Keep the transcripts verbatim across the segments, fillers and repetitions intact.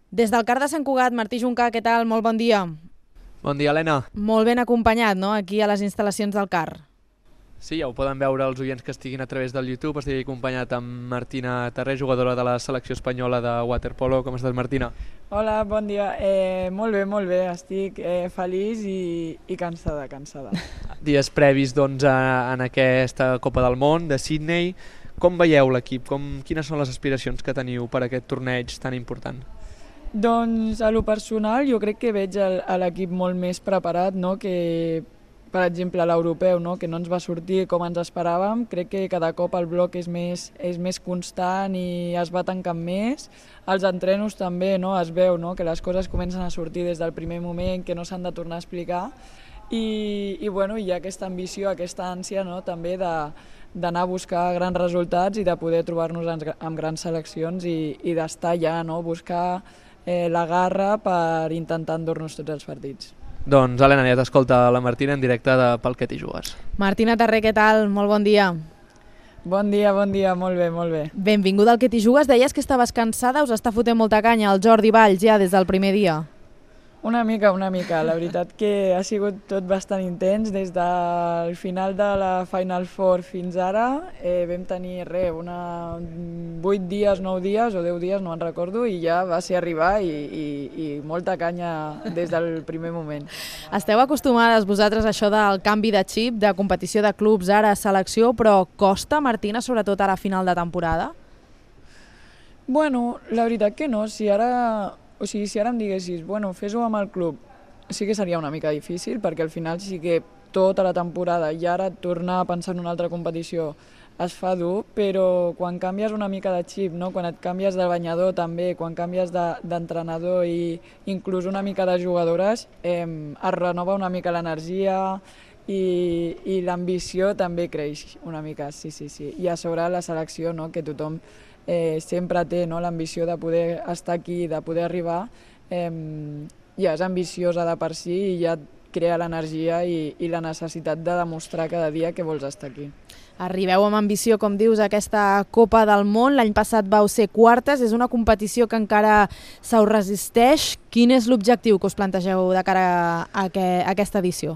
Des del CAR de Sant Cugat, Martí Juncà, què tal? Molt bon dia. Bon dia, Helena. Molt ben acompanyat, no?, aquí a les instal·lacions del CAR. Sí, ja ho poden veure els oients que estiguin a través del YouTube. Estic acompanyat amb Martina Terré, jugadora de la selecció espanyola de waterpolo. Com estàs, Martina? Hola, bon dia. Eh, molt bé, molt bé. Estic eh, feliç i, i cansada, cansada. Dies previs doncs, a, en aquesta Copa del Món de Sydney. Com veieu l'equip? Com, quines són les aspiracions que teniu per aquest torneig tan important? Doncs a lo personal jo crec que veig el- a l'equip molt més preparat, no? Que per exemple l'europeu, no? Que no ens va sortir com ens esperàvem. Crec que cada cop el bloc és més, és més constant i es va tancant més. Els entrenos també, no? Es veu, no? Que les coses comencen a sortir des del primer moment, que no s'han de tornar a explicar. I, i bueno, hi ha aquesta ambició, aquesta ànsia, no? També de d'anar a buscar grans resultats i de poder trobar-nos amb, amb grans seleccions i, i d'estar allà, no? Buscar eh, la garra per intentar endur-nos tots els partits. Doncs, Helena, ja t'escolta la Martina en directe de Pel que t'hi jugues. Martina Terré, què tal? Molt bon dia. Bon dia, bon dia, molt bé, molt bé. Benvinguda al que t'hi jugues. Deies que estaves cansada, us està fotent molta canya el Jordi Valls ja des del primer dia. Una mica, una mica. La veritat que ha sigut tot bastant intens. Des del final de la Final Four fins ara eh, vam tenir res, una vuit dies, nou dies o deu dies, no en recordo, i ja va ser arribar i, i, i molta canya des del primer moment. Esteu acostumades vosaltres a això del canvi de xip, de competició de clubs, ara selecció, però costa, Martina, sobretot ara a final de temporada? Bueno, la veritat que no. Si ara, o sigui, si ara em diguessis, bueno, fes-ho amb el club, sí que seria una mica difícil, perquè al final sí que tota la temporada i ara tornar a pensar en una altra competició es fa dur, però quan canvies una mica de xip, no? Quan et canvies de banyador també, quan canvies d'entrenador de, i inclús una mica de jugadores, eh, es renova una mica l'energia i, i l'ambició també creix una mica, sí, sí, sí. I a sobre la selecció, no? Que tothom eh, sempre té, no? L'ambició de poder estar aquí, de poder arribar, eh, ja és ambiciosa de per si i ja crea l'energia i, i la necessitat de demostrar cada dia que vols estar aquí. Arribeu amb ambició, com dius, a aquesta Copa del Món. L'any passat vau ser quartes, és una competició que encara se us resisteix. Quin és l'objectiu que us plantegeu de cara a, que, a aquesta edició?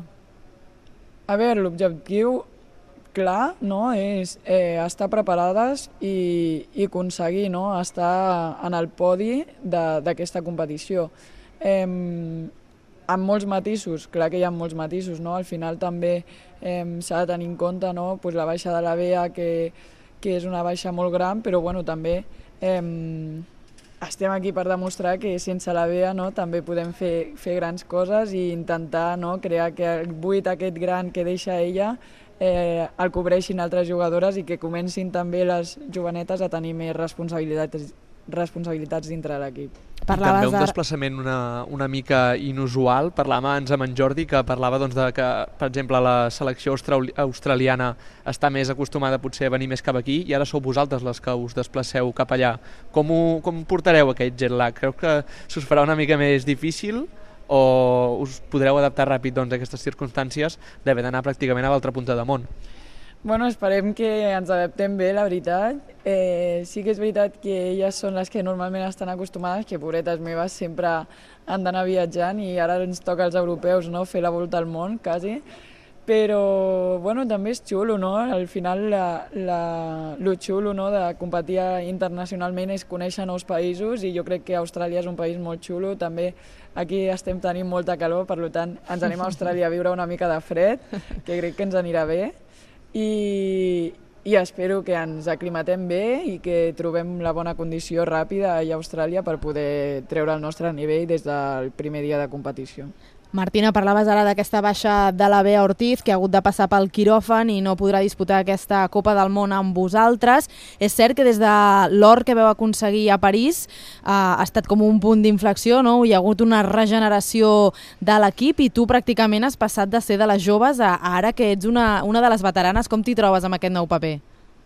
A veure, l'objectiu clar, no? És eh, estar preparades i, i aconseguir, no? Estar en el podi d'aquesta competició. Eh, amb molts matisos, clar que hi ha molts matisos, no? Al final també eh, s'ha de tenir en compte, no? Pues la baixa de la Bea, que, que és una baixa molt gran, però bueno, també eh, estem aquí per demostrar que sense la Bea, no? També podem fer, fer grans coses i intentar, no? Crear que el buit aquest gran que deixa ella eh, el cobreixin altres jugadores i que comencin també les jovenetes a tenir més responsabilitats, responsabilitats dintre de l'equip. Parlaves també un desplaçament una, una mica inusual. Parlàvem abans amb en Jordi, que parlava doncs, de que, per exemple, la selecció australiana està més acostumada potser a venir més cap aquí i ara sou vosaltres les que us desplaceu cap allà. Com, ho, com portareu aquest jet lag? Creu que s'us farà una mica més difícil o us podreu adaptar ràpid doncs, a aquestes circumstàncies d'haver d'anar pràcticament a l'altra punta de món? Bueno, esperem que ens adaptem bé, la veritat. Eh, sí que és veritat que elles són les que normalment estan acostumades, que pobretes meves sempre han d'anar viatjant i ara ens toca als europeus, no? Fer la volta al món, quasi. Però bueno, també és xulo, no? Al final la, la, lo xulo, no? De competir internacionalment és conèixer nous països i jo crec que Austràlia és un país molt xulo. També aquí estem tenint molta calor, per tant ens anem a Austràlia a viure una mica de fred, que crec que ens anirà bé. I, i espero que ens aclimatem bé i que trobem la bona condició ràpida allà a Austràlia per poder treure el nostre nivell des del primer dia de competició. Martina, parlaves ara d'aquesta baixa de la Bea Ortiz, que ha hagut de passar pel quiròfan i no podrà disputar aquesta Copa del Món amb vosaltres. És cert que des de l'or que veu aconseguir a París eh, ha estat com un punt d'inflexió, no? Hi ha hagut una regeneració de l'equip i tu pràcticament has passat de ser de les joves a ara que ets una, una de les veteranes. Com t'hi trobes amb aquest nou paper?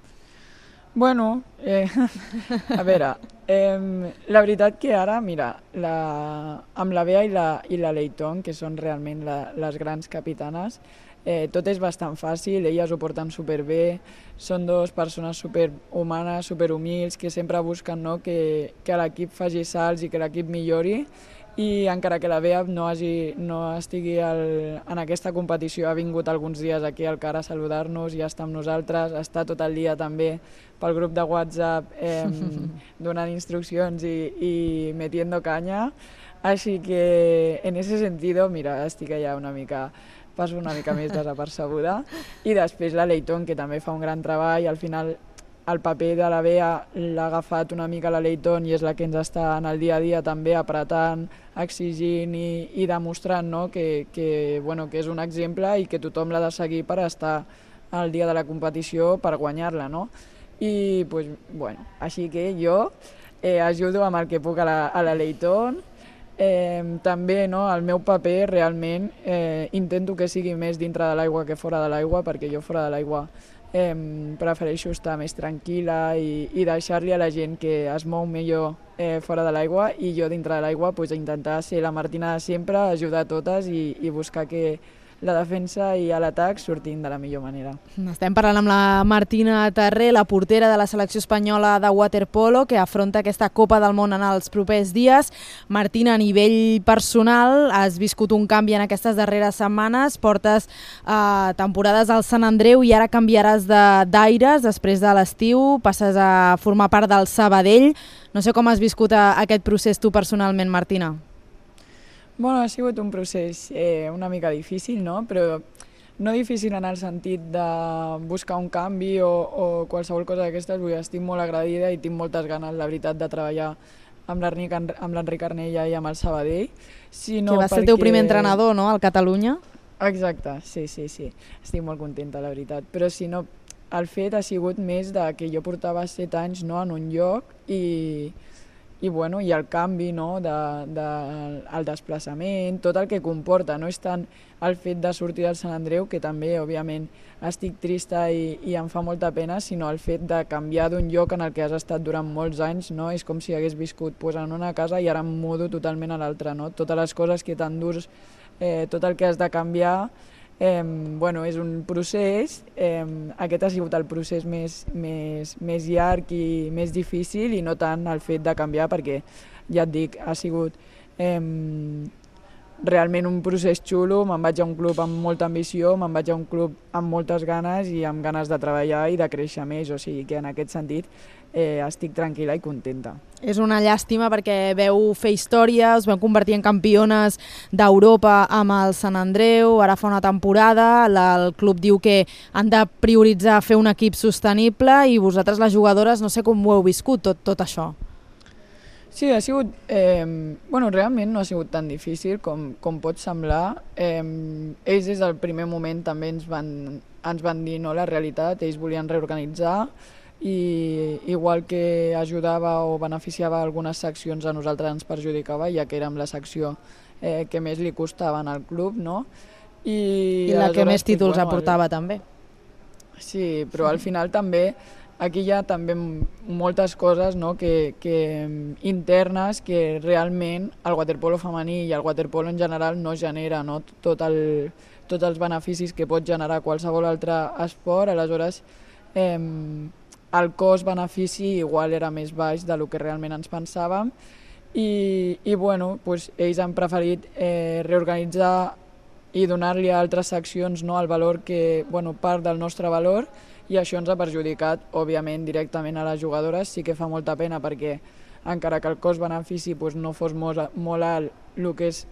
Bueno, eh, a veure, eh, la veritat que ara, mira, la, amb la Bea i la, i la Leighton, que són realment la, les grans capitanes, Eh, tot és bastant fàcil, elles ho porten superbé, són dues persones superhumanes, superhumils, que sempre busquen, no, que, que l'equip faci salts i que l'equip millori, i encara que la Bea no, hagi, no estigui al, en aquesta competició, ha vingut alguns dies aquí al CAR a saludar-nos, ja està amb nosaltres, està tot el dia també pel grup de WhatsApp eh, donant instruccions i, i metiendo canya, així que en ese sentido, mira, estic allà una mica, passo una mica més desapercebuda, i després la Leighton, que també fa un gran treball, al final el paper de la Bea l'ha agafat una mica la Leighton i és la que ens està en el dia a dia també apretant, exigint i, i demostrant, no, que, que, bueno, que és un exemple i que tothom l'ha de seguir per estar al dia de la competició per guanyar-la, no? I pues, bueno, així que jo eh, ajudo amb el que puc a la, a la Leighton. Eh, també, no, el meu paper realment eh, intento que sigui més dintre de l'aigua que fora de l'aigua, perquè jo fora de l'aigua eh, prefereixo estar més tranquil·la i, i deixar-li a la gent que es mou millor eh, fora de l'aigua, i jo dintre de l'aigua pues, intentar ser la Martina de sempre, ajudar a totes i, i buscar que la defensa i l'atac sortint de la millor manera. Estem parlant amb la Martina Terré, la portera de la selecció espanyola de waterpolo, que afronta aquesta Copa del Món en els propers dies. Martina, a nivell personal, has viscut un canvi en aquestes darreres setmanes, portes eh, temporades al Sant Andreu i ara canviaràs d'aires després de l'estiu, passes a formar part del Sabadell. No sé com has viscut a, aquest procés tu personalment, Martina. Bueno, ha sigut un procés eh, una mica difícil, no? Però no difícil en el sentit de buscar un canvi o, o qualsevol cosa d'aquestes. Vull dir, estic molt agradida i tinc moltes ganes, la veritat, de treballar amb l'Enric Arnella i amb el Sabadell. Sinó que va ser perquè... el teu primer entrenador, no?, al Catalunya. Exacte, sí, sí, sí. Estic molt contenta, la veritat. Però si no, el fet ha sigut més de que jo portava set anys, no, en un lloc i... i, bueno, i el canvi, no, de, de, el desplaçament, tot el que comporta. No és tant el fet de sortir del Sant Andreu, que també, òbviament, estic trista i, i em fa molta pena, sinó el fet de canviar d'un lloc en el que has estat durant molts anys, no? És com si hagués viscut pues, en una casa i ara em mudo totalment a l'altra, no? Totes les coses que t'endurs, eh, tot el que has de canviar, Eh, bueno, és un procés, eh, aquest ha sigut el procés més, més, més llarg i més difícil i no tant el fet de canviar, perquè ja et dic, ha sigut eh, realment un procés xulo. Me'n vaig a un club amb molta ambició, me'n vaig a un club amb moltes ganes i amb ganes de treballar i de créixer més, o sigui que en aquest sentit eh, estic tranquil·la i contenta. És una llàstima perquè veu fer història, us veu convertir en campiones d'Europa amb el Sant Andreu, ara fa una temporada, el club diu que han de prioritzar fer un equip sostenible i vosaltres les jugadores no sé com ho heu viscut tot, tot això. Sí, ha sigut, eh, bueno, realment no ha sigut tan difícil com, com pot semblar. Eh, ells des del primer moment també ens van, ens van dir no, la realitat, ells volien reorganitzar i igual que ajudava o beneficiava algunes seccions, a nosaltres ens perjudicava, ja que érem la secció eh, que més li costava al club, no? I, I la que més títols pues, bueno, aportava el... també. Sí, però al final també aquí hi ha també moltes coses, no, que, que internes que realment el waterpolo femení i el waterpolo en general no genera, no? Tot el, tots els beneficis que pot generar qualsevol altre esport. Aleshores eh, el cost-benefici igual era més baix del que realment ens pensàvem i, i bueno, pues, ells han preferit eh, reorganitzar i donar-li a altres seccions, no, el valor que, bueno, part del nostre valor, i això ens ha perjudicat, òbviament, directament a les jugadores. Sí que fa molta pena perquè encara que el cost-benefici pues, no fos molt, molt alt, el que és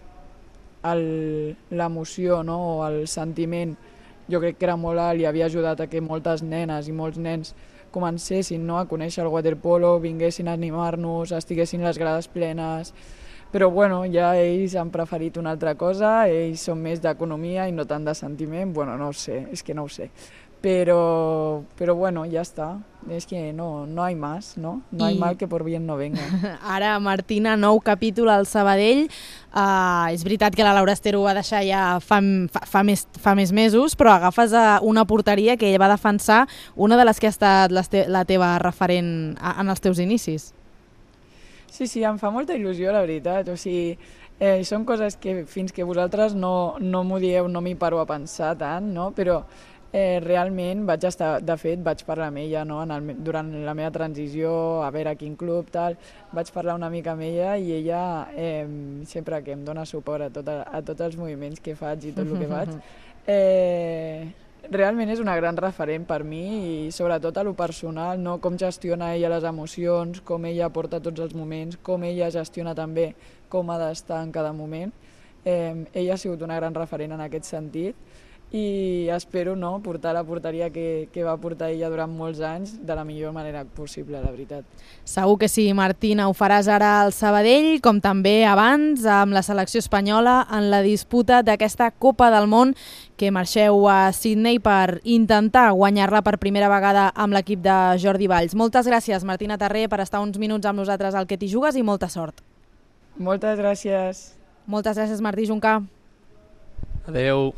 l'emoció, no, o el sentiment, jo crec que era molt alt i havia ajudat a que moltes nenes i molts nens comencessin, no, a conèixer el waterpolo, vinguessin a animar-nos, estiguessin les grades plenes. Però bueno, ja ells han preferit una altra cosa, ells són més d'economia i no tant de sentiment. Bueno, no ho sé, és que no ho sé. Però, però bueno, ja està. És que no, no hay más, no? No I... hay mal que por bien no venga. Ara, Martina, nou capítol al Sabadell. Uh, és veritat que la Laura Esther ho va deixar ja fa, fa, fa, més, fa més mesos, però agafes uh, una porteria que ella va defensar, una de les que ha estat la, te la teva referent en els teus inicis. Sí, sí, em fa molta il·lusió, la veritat. O sigui, Eh, són coses que fins que vosaltres no, no m'ho dieu no m'hi paro a pensar tant, no? Però eh, realment vaig estar, de fet vaig parlar amb ella, no? en el, durant la meva transició, a veure quin club, tal, vaig parlar una mica amb ella i ella eh, sempre que em dona suport a, tot, a tots els moviments que faig i tot el que faig, eh, realment és una gran referent per mi i sobretot a lo personal, no? Com gestiona ella les emocions, com ella porta tots els moments, com ella gestiona també com ha d'estar en cada moment. Eh, ella ha sigut una gran referent en aquest sentit i espero no, portar la porteria que, que va portar ella durant molts anys de la millor manera possible, la veritat. Segur que sí, Martina, ho faràs ara al Sabadell, com també abans amb la selecció espanyola en la disputa d'aquesta Copa del Món que marxeu a Sydney per intentar guanyar-la per primera vegada amb l'equip de Jordi Valls. Moltes gràcies, Martina Tarré, per estar uns minuts amb nosaltres al Que t'hi jugues i molta sort. Moltes gràcies. Moltes gràcies, Martí Juncà. Adeu.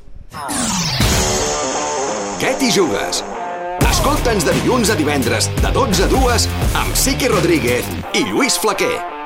Què t'hi jugues? Escolta'ns de dilluns a divendres de dotze a dues amb Siqui Rodríguez i Lluís Flaquer.